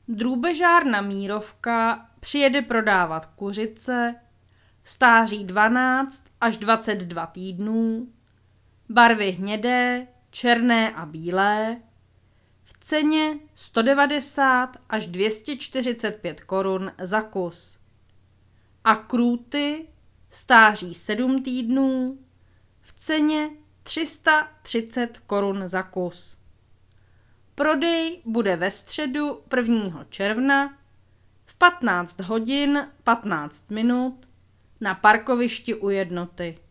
Drůbežárna Mírovka přijede prodávat kuřice, stáří 12 až 22 týdnů, barvy hnědé, černé a bílé, v ceně 190 až 245 korun za kus. A krůty, stáří 7 týdnů, v ceně 330 korun za kus. Prodej bude ve středu 1. června v 15 hodin 15 minut na parkovišti u Jednoty.